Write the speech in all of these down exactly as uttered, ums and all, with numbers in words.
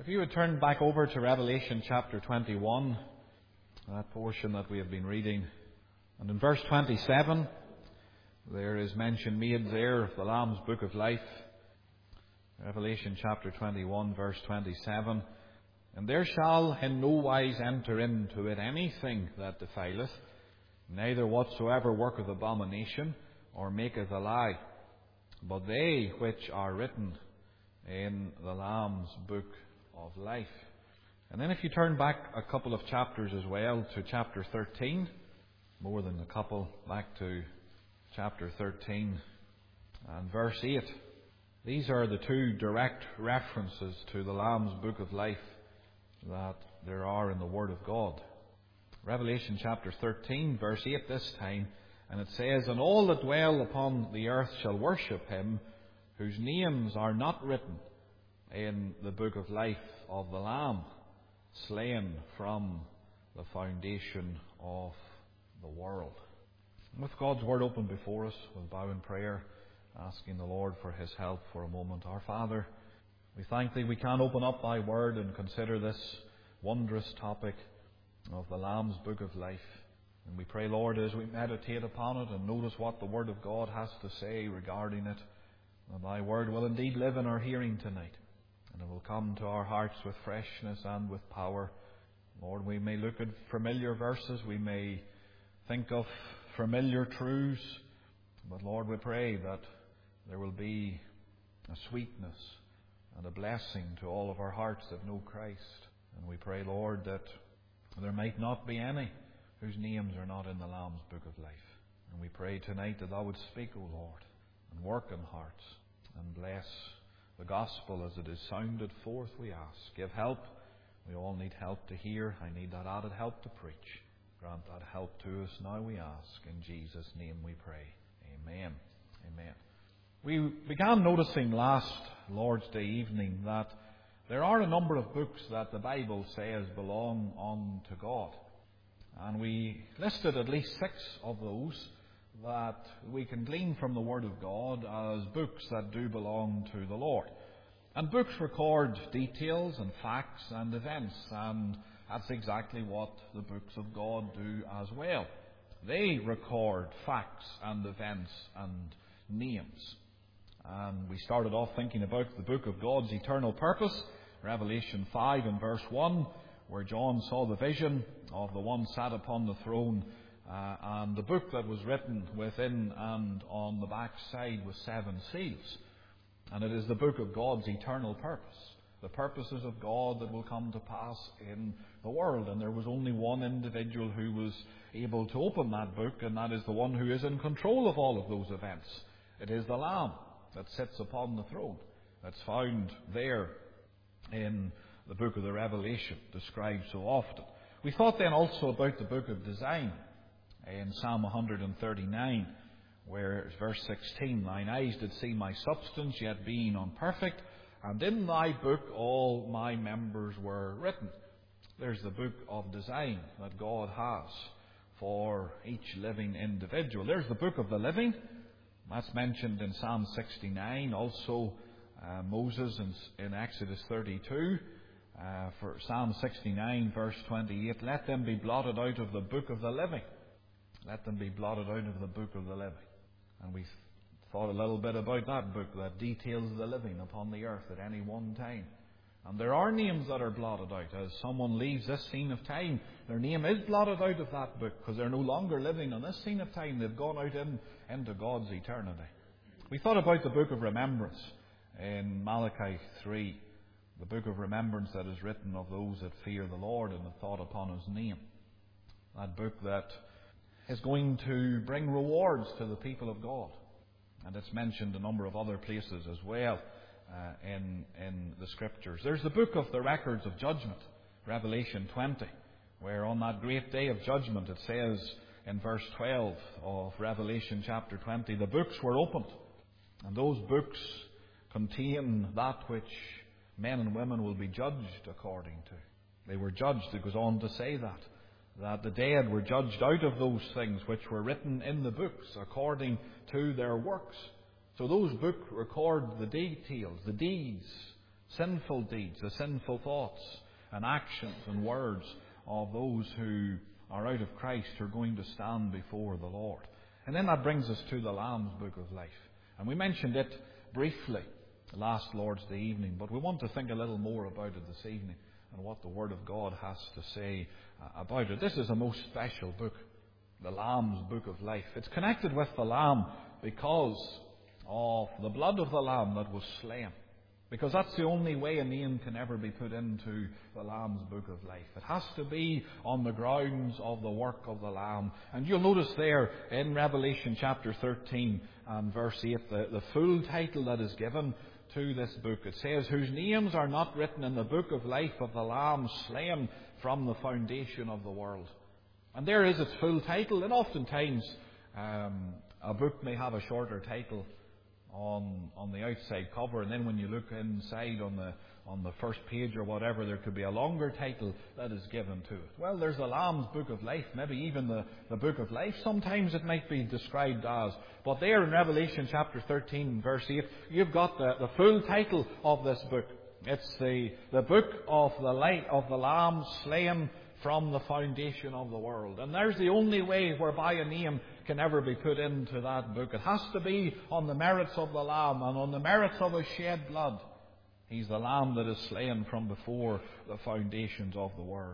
you would turn back over to Revelation chapter twenty-one, that portion that we have been reading. And in verse twenty-seven, there is mention made there of the Lamb's Book of Life. Revelation chapter twenty-one, verse twenty-seven. And there shall in no wise enter into it anything that defileth, neither whatsoever worketh abomination, or maketh a lie, but they which are written in the Lamb's Book of Life. And then if you turn back a couple of chapters as well to chapter thirteen, more than a couple, back to chapter thirteen and verse eight. These are the two direct references to the Lamb's Book of Life that there are in the Word of God. Revelation chapter thirteen, verse eight this time, and it says, And all that dwell upon the earth shall worship him, whose names are not written in the book of life of the Lamb, slain from the foundation of the world. And with God's Word open before us, we'll bow in prayer, asking the Lord for His help for a moment. Our Father, we thank Thee we can open up Thy Word and consider this wondrous topic of the Lamb's Book of Life. And we pray, Lord, as we meditate upon it and notice what the Word of God has to say regarding it, that Thy Word will indeed live in our hearing tonight, and it will come to our hearts with freshness and with power. Lord, we may look at familiar verses, we may think of familiar truths, but Lord, we pray that there will be a sweetness and a blessing to all of our hearts that know Christ. And we pray, Lord, that there might not be any whose names are not in the Lamb's Book of Life. And we pray tonight that Thou would speak, O Lord, and work in hearts, and bless the gospel as it is sounded forth, we ask. Give help. We all need help to hear. I need that added help to preach. Grant that help to us now, we ask. In Jesus' name we pray. Amen. Amen. We began noticing last Lord's Day evening that there are a number of books that the Bible says belong unto God. And we listed at least six of those that we can glean from the Word of God as books that do belong to the Lord. And books record details and facts and events, and that's exactly what the books of God do as well. They record facts and events and names. And we started off thinking about the book of God's eternal purpose, Revelation five and verse one, where John saw the vision of the one sat upon the throne, uh, and the book that was written within and on the back side with seven seals. And it is the book of God's eternal purpose, the purposes of God that will come to pass in the world. And there was only one individual who was able to open that book, and that is the one who is in control of all of those events. It is the Lamb that sits upon the throne, that's found there in the book of the Revelation, described so often. We thought then also about the book of design in Psalm one thirty-nine, where verse sixteen, Thine eyes did see my substance, yet being unperfect, and in Thy book all my members were written. There's the book of design that God has for each living individual. There's the book of the living. That's mentioned in Psalm sixty-nine. Also uh, Moses in, in Exodus thirty-two. Uh, for Psalm sixty-nine, verse twenty-eight, Let them be blotted out of the book of the living. Let them be blotted out of the book of the living. And we thought a little bit about that book that details the living upon the earth at any one time. And there are names that are blotted out. As someone leaves this scene of time, their name is blotted out of that book because they're no longer living on this scene of time. They've gone out in, into God's eternity. We thought about the book of remembrance in Malachi three. The book of remembrance that is written of those that fear the Lord and have thought upon His name. That book that is going to bring rewards to the people of God. And it's mentioned a number of other places as well uh, in, in the Scriptures. There's the book of the records of judgment, Revelation twenty, where on that great day of judgment it says in verse twelve of Revelation chapter twenty, the books were opened. And those books contain that which men and women will be judged according to. They were judged. It goes on to say that. That the dead were judged out of those things which were written in the books according to their works. So those books record the details, the deeds, sinful deeds, the sinful thoughts and actions and words of those who are out of Christ, who are going to stand before the Lord. And then that brings us to the Lamb's Book of Life. And we mentioned it briefly last Lord's Day evening, but we want to think a little more about it this evening and what the Word of God has to say about it. This is a most special book, the Lamb's Book of Life. It's connected with the Lamb because of the blood of the Lamb that was slain. Because that's the only way a name can ever be put into the Lamb's Book of Life. It has to be on the grounds of the work of the Lamb. And you'll notice there in Revelation chapter thirteen and verse eight, the, the full title that is given to this book. It says, whose names are not written in the book of life of the Lamb slain from the foundation of the world. And there is its full title. And oftentimes um, a book may have a shorter title on on the outside cover, and then when you look inside on the on the first page or whatever, there could be a longer title that is given to it. Well, there's the Lamb's Book of Life, maybe even the, the Book of Life, sometimes it might be described as. But there in Revelation chapter thirteen, verse eight, you've got the, the full title of this book. It's the, the book of the light of the Lamb slain from the foundation of the world. And there's the only way whereby a name can ever be put into that book. It has to be on the merits of the Lamb and on the merits of His shed blood. He's the Lamb that is slain from before the foundations of the world.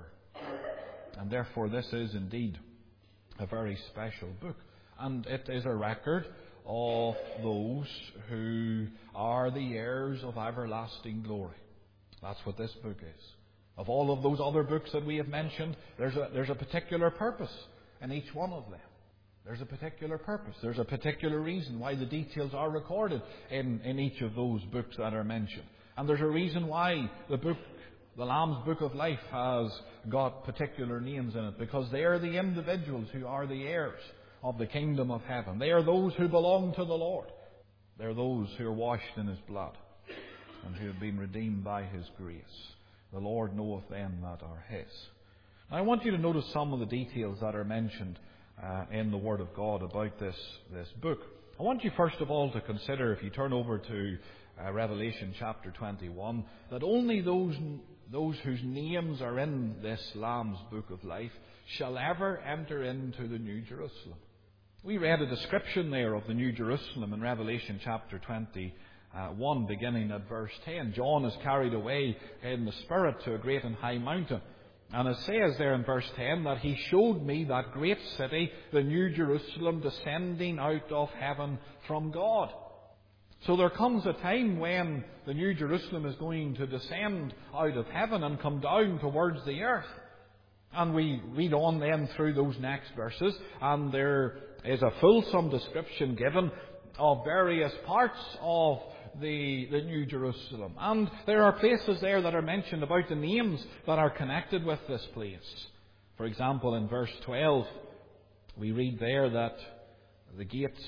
And therefore this is indeed a very special book. And it is a record of those who are the heirs of everlasting glory. That's what this book is. Of all of those other books that we have mentioned, there's a, there's a particular purpose in each one of them. There's a particular purpose. There's a particular reason why the details are recorded in, in each of those books that are mentioned. And there's a reason why the book, the Lamb's Book of Life, has got particular names in it. Because they are the individuals who are the heirs of the kingdom of heaven. They are those who belong to the Lord. They're those who are washed in His blood and who have been redeemed by His grace. The Lord knoweth them that are His. Now, I want you to notice some of the details that are mentioned uh, in the Word of God about this, this book. I want you first of all to consider, if you turn over to uh, Revelation chapter twenty-one, that only those, those whose names are in this Lamb's Book of Life shall ever enter into the New Jerusalem. We read a description there of the New Jerusalem in Revelation chapter twenty. Uh, one beginning at verse ten. John is carried away in the Spirit to a great and high mountain. And it says there in verse ten that He showed me that great city, the New Jerusalem, descending out of heaven from God. So there comes a time when the New Jerusalem is going to descend out of heaven and come down towards the earth. And we read on then through those next verses, and there is a fulsome description given of various parts of The, the New Jerusalem. And there are places there that are mentioned about the names that are connected with this place. For example, in verse twelve, we read there that the gates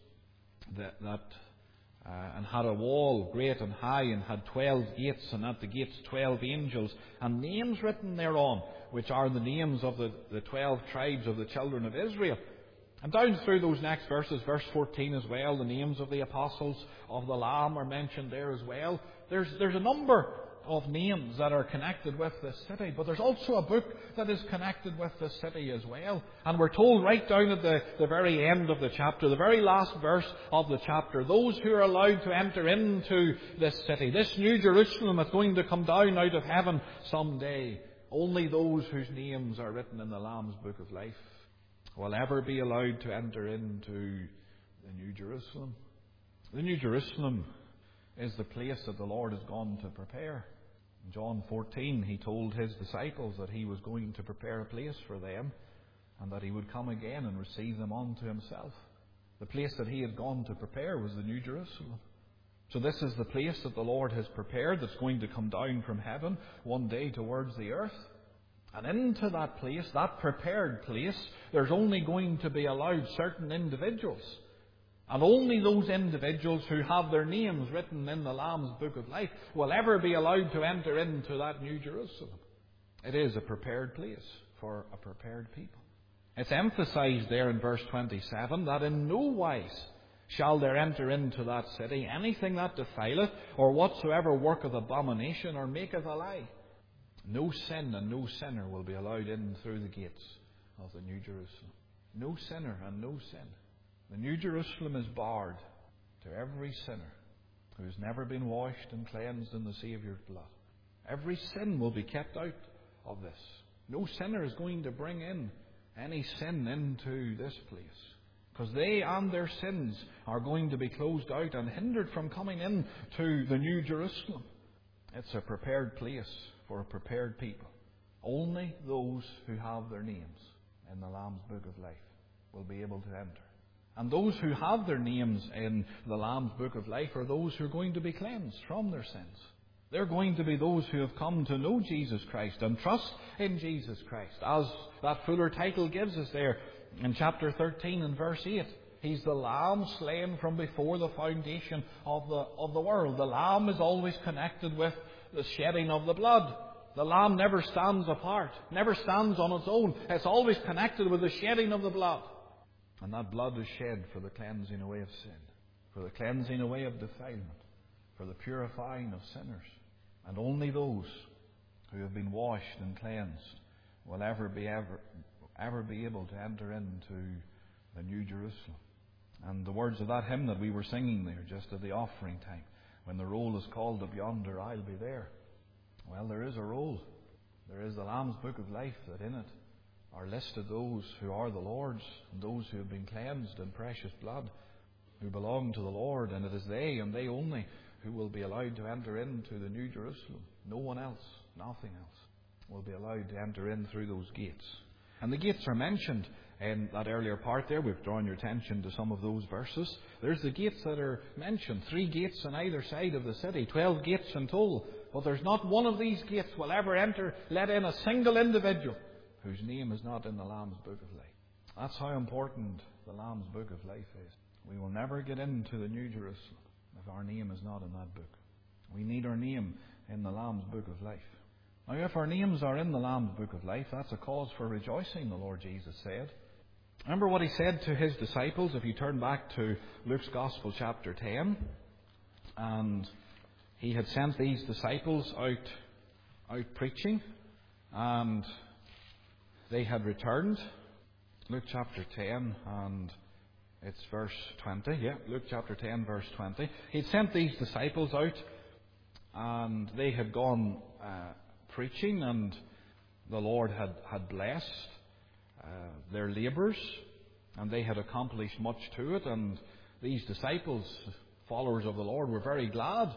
that, that uh, and had a wall great and high, and had twelve gates, and at the gates twelve angels, and names written thereon, which are the names of the, the twelve tribes of the children of Israel. And down through those next verses, verse fourteen as well, the names of the apostles of the Lamb are mentioned there as well. There's, there's a number of names that are connected with this city, but there's also a book that is connected with this city as well. And we're told right down at the, the very end of the chapter, the very last verse of the chapter, those who are allowed to enter into this city, this New Jerusalem that's going to come down out of heaven someday, only those whose names are written in the Lamb's Book of Life will ever be allowed to enter into the New Jerusalem. The New Jerusalem is the place that the Lord has gone to prepare. In John fourteen, He told His disciples that He was going to prepare a place for them, and that He would come again and receive them unto Himself. The place that He had gone to prepare was the New Jerusalem. So this is the place that the Lord has prepared, that's going to come down from heaven one day towards the earth. And into that place, that prepared place, there's only going to be allowed certain individuals. And only those individuals who have their names written in the Lamb's Book of Life will ever be allowed to enter into that New Jerusalem. It is a prepared place for a prepared people. It's emphasized there in verse twenty-seven that in no wise shall there enter into that city anything that defileth, or whatsoever worketh abomination, or maketh a lie. No sin and no sinner will be allowed in through the gates of the New Jerusalem. No sinner and no sin. The New Jerusalem is barred to every sinner who has never been washed and cleansed in the Saviour's blood. Every sin will be kept out of this. No sinner is going to bring in any sin into this place, because they and their sins are going to be closed out and hindered from coming in to the New Jerusalem. It's a prepared place for a prepared people. Only those who have their names in the Lamb's Book of Life will be able to enter. And those who have their names in the Lamb's Book of Life are those who are going to be cleansed from their sins. They're going to be those who have come to know Jesus Christ and trust in Jesus Christ, as that fuller title gives us there in chapter thirteen and verse eight. He's the Lamb slain from before the foundation of the, of the world. The Lamb is always connected with the shedding of the blood. The Lamb never stands apart, never stands on its own. It's always connected with the shedding of the blood. And that blood is shed for the cleansing away of sin, for the cleansing away of defilement, for the purifying of sinners. And only those who have been washed and cleansed will ever be ever, ever be able to enter into the New Jerusalem. And the words of that hymn that we were singing there just at the offering time, when the roll is called up yonder, I'll be there. Well, there is a roll. There is the Lamb's Book of Life, that in it are listed those who are the Lord's, and those who have been cleansed in precious blood, who belong to the Lord, and it is they and they only who will be allowed to enter into the New Jerusalem. No one else, nothing else, will be allowed to enter in through those gates. And the gates are mentioned in that earlier part there. We've drawn your attention to some of those verses. There's the gates that are mentioned. Three gates on either side of the city. Twelve gates in total. But there's not one of these gates will ever enter, let in a single individual whose name is not in the Lamb's Book of Life. That's how important the Lamb's Book of Life is. We will never get into the New Jerusalem if our name is not in that book. We need our name in the Lamb's Book of Life. Now, if our names are in the Lamb's Book of Life, that's a cause for rejoicing, the Lord Jesus said. Remember what He said to His disciples, if you turn back to Luke's Gospel chapter ten, and He had sent these disciples out, out preaching, and they had returned. Luke chapter ten, and it's verse twenty. Yeah, Luke chapter ten, verse twenty. He'd sent these disciples out, and they had gone uh, preaching, and the Lord had, had blessed uh, their labours, and they had accomplished much to it. And these disciples, followers of the Lord, were very glad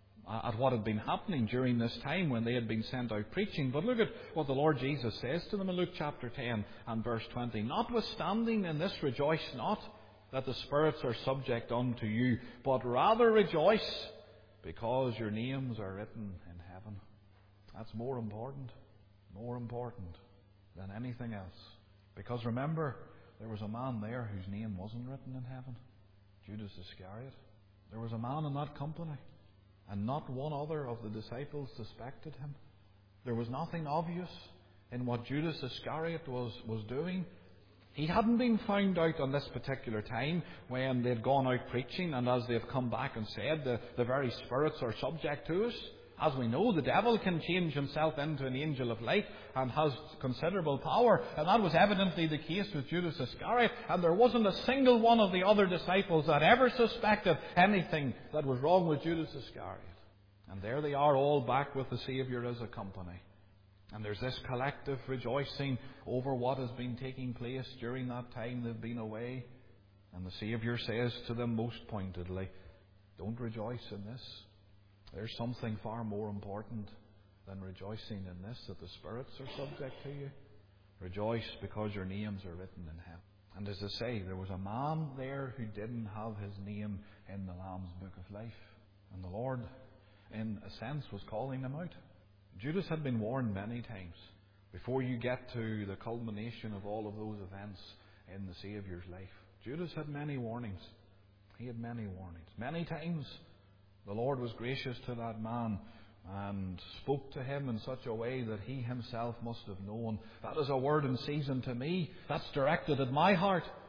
at what had been happening during this time when they had been sent out preaching. But look at what the Lord Jesus says to them in Luke chapter ten and verse twenty. Notwithstanding in this rejoice not that the spirits are subject unto you, but rather rejoice because your names are written in heaven. That's more important, more important than anything else. Because remember, there was a man there whose name wasn't written in heaven. Judas Iscariot. There was a man in that company, and not one other of the disciples suspected him. There was nothing obvious in what Judas Iscariot was, was doing. He hadn't been found out on this particular time when they'd gone out preaching, and as they've come back and said, the, the very spirits are subject to us. As we know, the devil can change himself into an angel of light and has considerable power. And that was evidently the case with Judas Iscariot. And there wasn't a single one of the other disciples that ever suspected anything that was wrong with Judas Iscariot. And there they are, all back with the Saviour as a company. And there's this collective rejoicing over what has been taking place during that time they've been away. And the Saviour says to them most pointedly, don't rejoice in this. There's something far more important than rejoicing in this, that the spirits are subject to you. Rejoice because your names are written in heaven. And as I say, there was a man there who didn't have his name in the Lamb's Book of Life. And the Lord, in a sense, was calling him out. Judas had been warned many times. Before you get to the culmination of all of those events in the Saviour's life, Judas had many warnings. He had many warnings. Many times the Lord was gracious to that man and spoke to him in such a way that he himself must have known, that is a word in season to me. That's directed at my heart.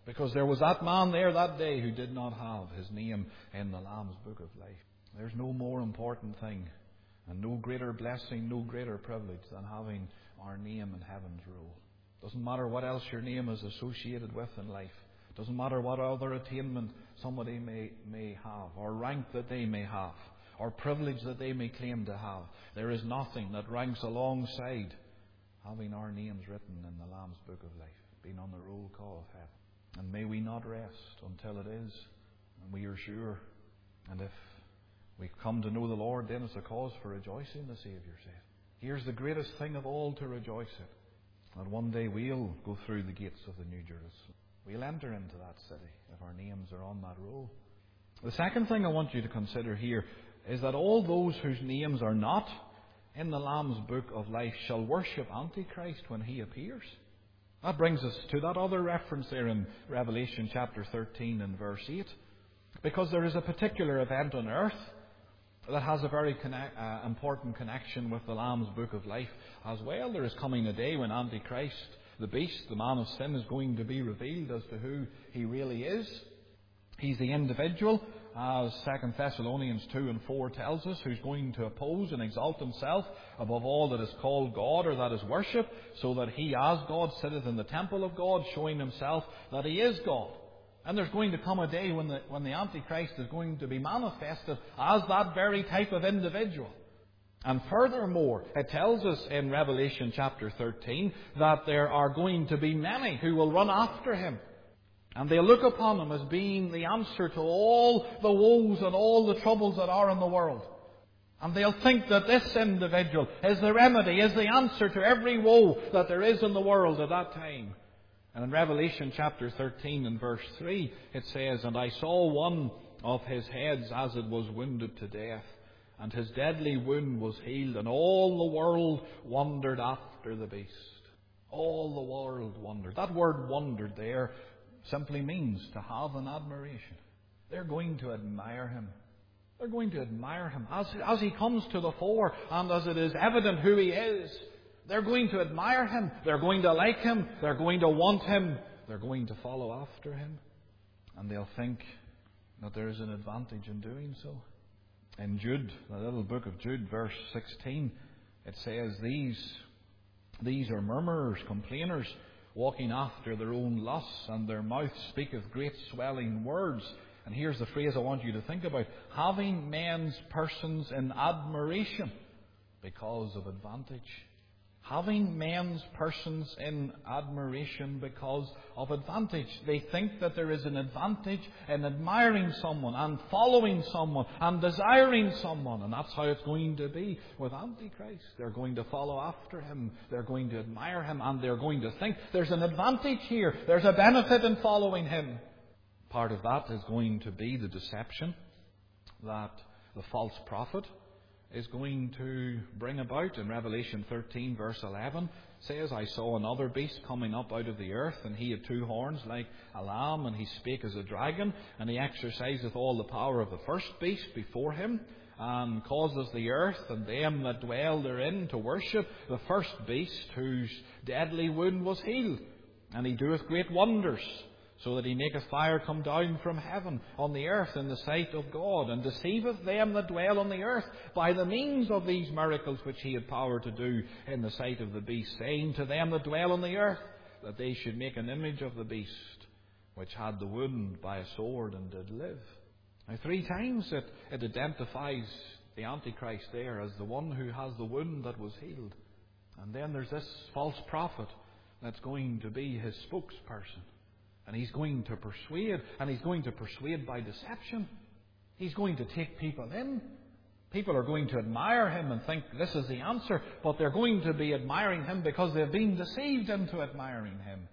Because there was that man there that day who did not have his name in the Lamb's Book of Life. There's no more important thing and no greater blessing, no greater privilege than having our name in heaven's roll. Doesn't matter what else your name is associated with in life. Doesn't matter what other attainment somebody may, may have, or rank that they may have, or privilege that they may claim to have. There is nothing that ranks alongside having our names written in the Lamb's Book of Life, being on the roll call of heaven. And may we not rest until it is, and we are sure. And if we've come to know the Lord, then it's a cause for rejoicing, the Saviour said. Here's the greatest thing of all to rejoice in. And one day we'll go through the gates of the New Jerusalem. We'll enter into that city if our names are on that roll. The second thing I want you to consider here is that all those whose names are not in the Lamb's Book of Life shall worship Antichrist when he appears. That brings us to that other reference there in Revelation chapter thirteen and verse eight. Because there is a particular event on earth that has a very connect, uh, important connection with the Lamb's Book of Life as well. There is coming a day when Antichrist, the beast, the man of sin, is going to be revealed as to who he really is. He's the individual, as Second Thessalonians two and four tells us, who's going to oppose and exalt himself above all that is called God or that is worship, so that he as God sitteth in the temple of God, showing himself that he is God. And there's going to come a day when the, when the Antichrist is going to be manifested as that very type of individual. And furthermore, it tells us in Revelation chapter thirteen that there are going to be many who will run after him. And they'll look upon him as being the answer to all the woes and all the troubles that are in the world. And they'll think that this individual is the remedy, is the answer to every woe that there is in the world at that time. And in Revelation chapter thirteen and verse three, it says, And I saw one of his heads as it was wounded to death, and his deadly wound was healed, and all the world wondered after the beast. All the world wondered. That word wondered there simply means to have an admiration. They're going to admire him. They're going to admire him. As, as he comes to the fore, and as it is evident who he is, they're going to admire him. They're going to like him. They're going to want him. They're going to follow after him. And they'll think that there is an advantage in doing so. In Jude, the little book of Jude, verse sixteen, it says, These, these are murmurers, complainers, walking after their own lusts, and their mouth speaketh great swelling words. And here's the phrase I want you to think about. Having men's persons in admiration because of advantage. Having men's persons in admiration because of advantage. They think that there is an advantage in admiring someone and following someone and desiring someone. And that's how it's going to be with Antichrist. They're going to follow after him. They're going to admire him. And they're going to think there's an advantage here. There's a benefit in following him. Part of that is going to be the deception that the false prophet is going to bring about. In Revelation thirteen verse eleven says, I saw another beast coming up out of the earth, and he had two horns like a lamb, and he spake as a dragon, and he exerciseth all the power of the first beast before him, and causes the earth and them that dwell therein to worship the first beast, whose deadly wound was healed. And he doeth great wonders, so that he maketh fire come down from heaven on the earth in the sight of God, and deceiveth them that dwell on the earth by the means of these miracles which he had power to do in the sight of the beast, saying to them that dwell on the earth that they should make an image of the beast, which had the wound by a sword and did live. Now, three times it, it identifies the Antichrist there as the one who has the wound that was healed. And then there's this false prophet that's going to be his spokesperson. And he's going to persuade, and he's going to persuade by deception. He's going to take people in. People are going to admire him and think this is the answer, but they're going to be admiring him because they've been deceived into admiring him.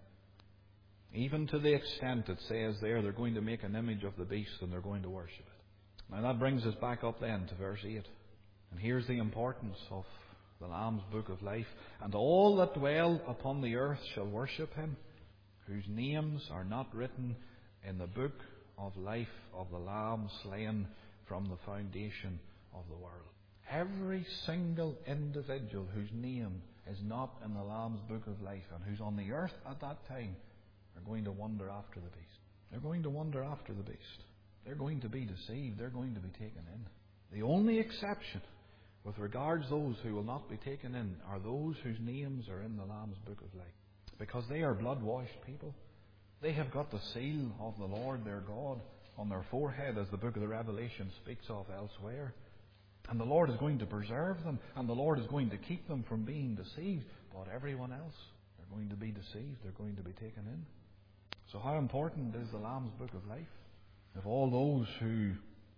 Even to the extent it says there they're going to make an image of the beast and they're going to worship it. Now that brings us back up then to verse eight. And here's the importance of the Lamb's Book of Life. And all that dwell upon the earth shall worship him, whose names are not written in the book of life of the Lamb slain from the foundation of the world. Every single individual whose name is not in the Lamb's Book of Life and who's on the earth at that time are going to wander after the beast. They're going to wander after the beast. They're going to be deceived. They're going to be taken in. The only exception with regards those who will not be taken in are those whose names are in the Lamb's Book of Life. Because they are blood-washed people. They have got the seal of the Lord their God on their forehead, as the book of the Revelation speaks of elsewhere. And the Lord is going to preserve them, and the Lord is going to keep them from being deceived. But everyone else, they're going to be deceived. They're going to be taken in. So how important is the Lamb's Book of Life? If all those who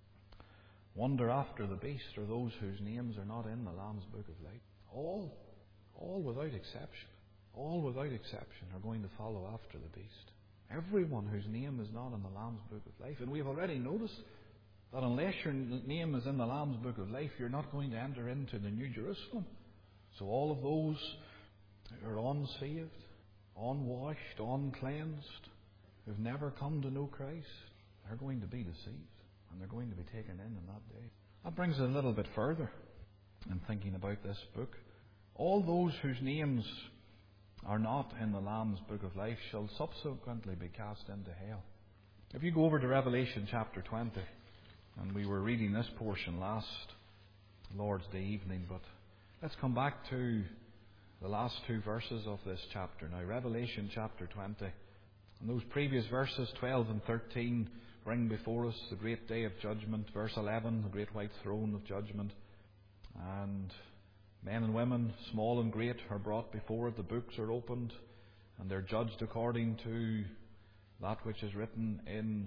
wander after the beast are those whose names are not in the Lamb's Book of Life, all, all without exception, all without exception are going to follow after the beast. Everyone whose name is not in the Lamb's Book of Life. And we've already noticed that unless your name is in the Lamb's Book of Life, you're not going to enter into the New Jerusalem. So all of those who are unsaved, unwashed, uncleansed, who've never come to know Christ, they're going to be deceived. And they're going to be taken in on that day. That brings us a little bit further in thinking about this book. All those whose names are not in the Lamb's Book of Life shall subsequently be cast into hell. If you go over to Revelation chapter twenty, and we were reading this portion last Lord's Day evening, but let's come back to the last two verses of this chapter now. Revelation chapter twenty. And those previous verses, twelve and thirteen, bring before us the great day of judgment. Verse eleven, the great white throne of judgment. And men and women, small and great, are brought before it. The books are opened, and they're judged according to that which is written in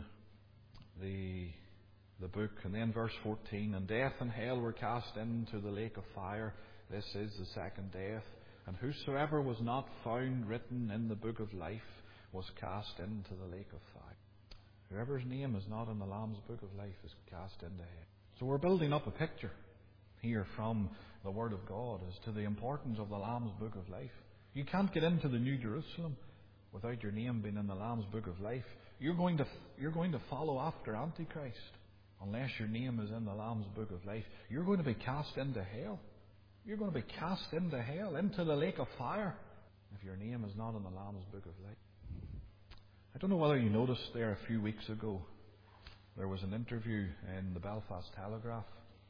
the the book. And then verse fourteen, and death and hell were cast into the lake of fire. This is the second death. And whosoever was not found written in the book of life was cast into the lake of fire. Whoever's name is not in the Lamb's Book of Life is cast into hell. So we're building up a picture here from the Word of God as to the importance of the Lamb's Book of Life. You can't get into the New Jerusalem without your name being in the Lamb's Book of Life. You're going to you're going to follow after Antichrist unless your name is in the Lamb's Book of Life. You're going to be cast into hell. You're going to be cast into hell, into the lake of fire, if your name is not in the Lamb's Book of Life. I don't know whether you noticed there a few weeks ago, there was an interview in the Belfast Telegraph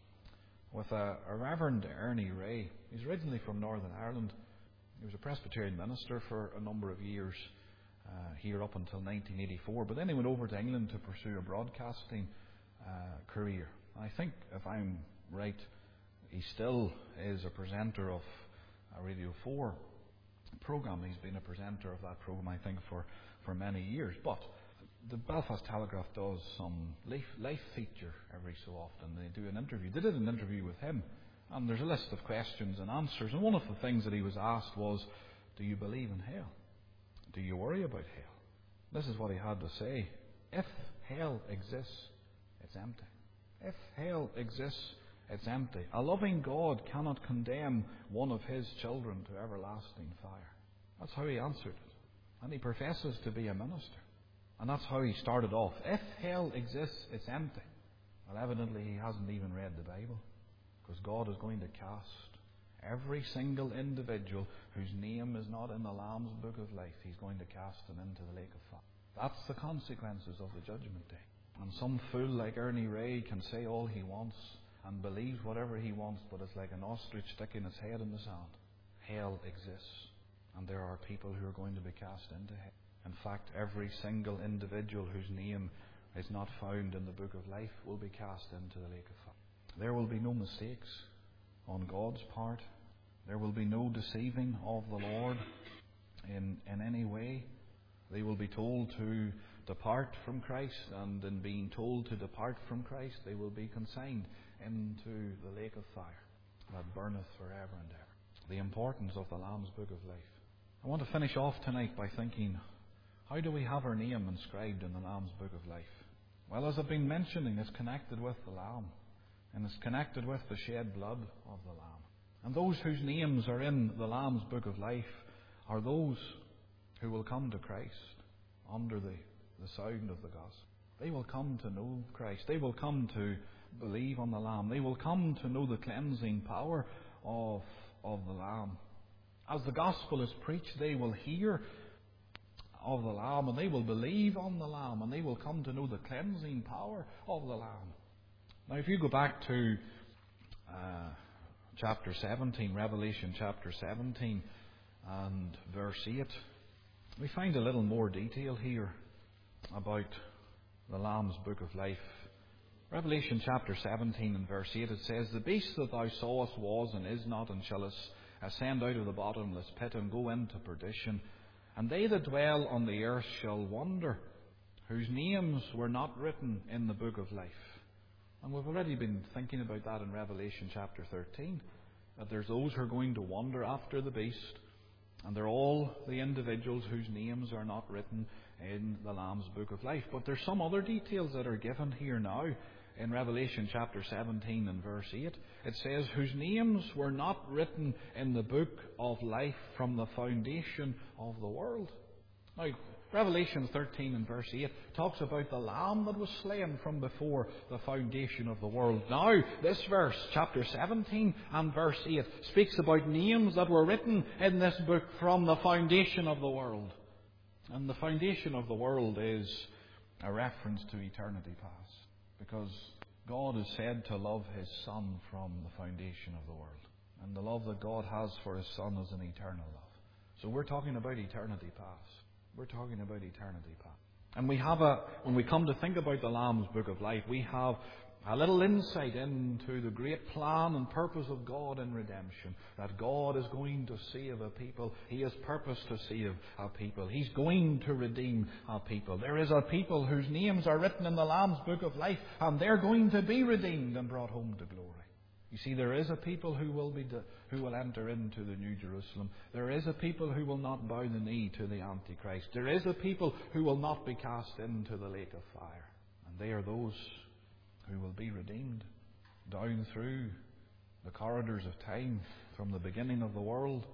with a, a Reverend Ernie Ray. He's originally from Northern Ireland. He was a Presbyterian minister for a number of years uh, here up until nineteen eighty-four. But then he went over to England to pursue a broadcasting uh, career. I think, if I'm right, he still is a presenter of a Radio four programme. He's been a presenter of that programme, I think, for, for many years. But the Belfast Telegraph does some life, life feature every so often. They do an interview. They did an interview with him, and there's a list of questions and answers. And one of the things that he was asked was, do you believe in hell? Do you worry about hell? This is what he had to say. If hell exists, it's empty. If hell exists, it's empty. A loving God cannot condemn one of his children to everlasting fire. That's how he answered it. And he professes to be a minister. And that's how he started off. If hell exists, it's empty. Well, evidently he hasn't even read the Bible. Because God is going to cast every single individual whose name is not in the Lamb's Book of Life. He's going to cast them into the lake of fire. That's the consequences of the judgment day. And some fool like Ernie Ray can say all he wants and believes whatever he wants, but it's like an ostrich sticking its head in the sand. Hell exists. And there are people who are going to be cast into hell. In fact, every single individual whose name is not found in the book of life will be cast into the lake of fire. There will be no mistakes on God's part. There will be no deceiving of the Lord in, in any way. They will be told to depart from Christ, and in being told to depart from Christ, they will be consigned into the lake of fire that burneth forever and ever. The importance of the Lamb's Book of Life. I want to finish off tonight by thinking, how do we have our name inscribed in the Lamb's Book of Life? Well, as I've been mentioning, it's connected with the Lamb, and it's connected with the shed blood of the Lamb. And those whose names are in the Lamb's Book of Life are those who will come to Christ under the, the sound of the gospel. They will come to know Christ. They will come to believe on the Lamb. They will come to know the cleansing power of, of the Lamb. As the gospel is preached, they will hear of the Lamb, and they will believe on the Lamb, and they will come to know the cleansing power of the Lamb. Now, if you go back to uh, chapter seventeen, Revelation chapter seventeen, and verse eight, we find a little more detail here about the Lamb's book of life. Revelation chapter seventeen and verse eight, it says, "The beast that thou sawest was and is not, and shall ascend out of the bottomless pit and go into perdition. And they that dwell on the earth shall wonder, whose names were not written in the book of life." And we've already been thinking about that in Revelation chapter thirteen, that there's those who are going to wander after the beast, and they're all the individuals whose names are not written in the Lamb's book of life. But there's some other details that are given here now in Revelation chapter seventeen and verse eight. It says, "Whose names were not written in the book of life from the foundation of the world." Now, Revelation thirteen and verse eight talks about the Lamb that was slain from before the foundation of the world. Now, this verse, chapter seventeen and verse eight, speaks about names that were written in this book from the foundation of the world. And the foundation of the world is a reference to eternity past, because God is said to love His Son from the foundation of the world. And the love that God has for His Son is an eternal love. So we're talking about eternity past. We're talking about eternity past. And we have a, when we come to think about the Lamb's book of life, we have a little insight into the great plan and purpose of God in redemption. That God is going to save a people. He has purposed to save a people. He's going to redeem a people. There is a people whose names are written in the Lamb's book of life, and they're going to be redeemed and brought home to glory. You see, there is a people who will be de- who will enter into the New Jerusalem. There is a people who will not bow the knee to the Antichrist. There is a people who will not be cast into the lake of fire. And they are those who will be redeemed down through the corridors of time, from the beginning of the world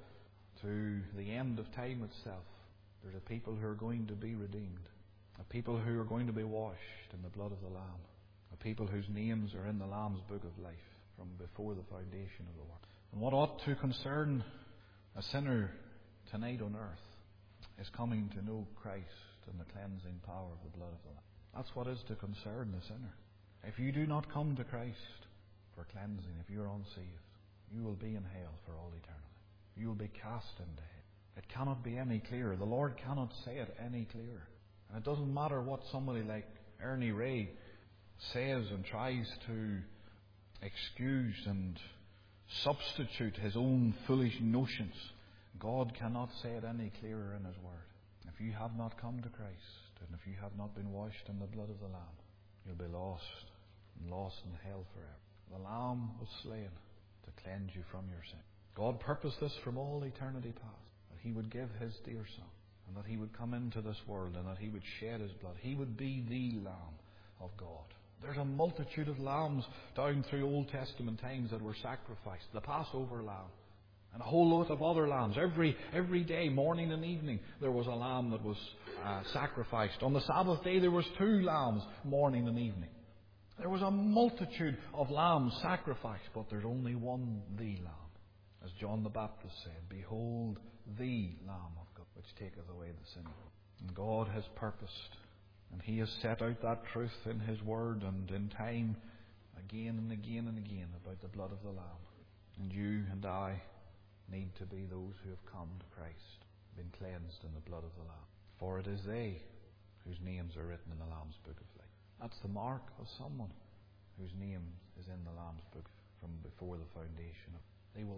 to the end of time itself. There's a people who are going to be redeemed, a people who are going to be washed in the blood of the Lamb, a people whose names are in the Lamb's book of life from before the foundation of the world. And what ought to concern a sinner tonight on earth is coming to know Christ and the cleansing power of the blood of the Lamb. That's what is to concern the sinner. If you do not come to Christ for cleansing, if you're unsaved, you will be in hell for all eternity. You will be cast into hell. It cannot be any clearer. The Lord cannot say it any clearer. And it doesn't matter what somebody like Ernie Ray says and tries to excuse and substitute his own foolish notions. God cannot say it any clearer in His Word. If you have not come to Christ, and if you have not been washed in the blood of the Lamb, you'll be lost, and lost in hell forever. The Lamb was slain to cleanse you from your sin. God purposed this from all eternity past, that He would give His dear Son, and that He would come into this world, and that He would shed His blood. He would be the Lamb of God. There's a multitude of lambs down through Old Testament times that were sacrificed. The Passover lamb, and a whole lot of other lambs. Every every day, morning and evening, there was a lamb that was uh, sacrificed. On the Sabbath day, there was two lambs, morning and evening. There was a multitude of lambs sacrificed, but there's only one, the Lamb. As John the Baptist said, "Behold the Lamb of God, which taketh away the sin of the world." And God has purposed, and He has set out that truth in His Word and in time, again and again and again, about the blood of the Lamb. And you and I need to be those who have come to Christ, been cleansed in the blood of the Lamb. For it is they whose names are written in the Lamb's book of life. That's the mark of someone whose name is in the Lamb's book from before the foundation of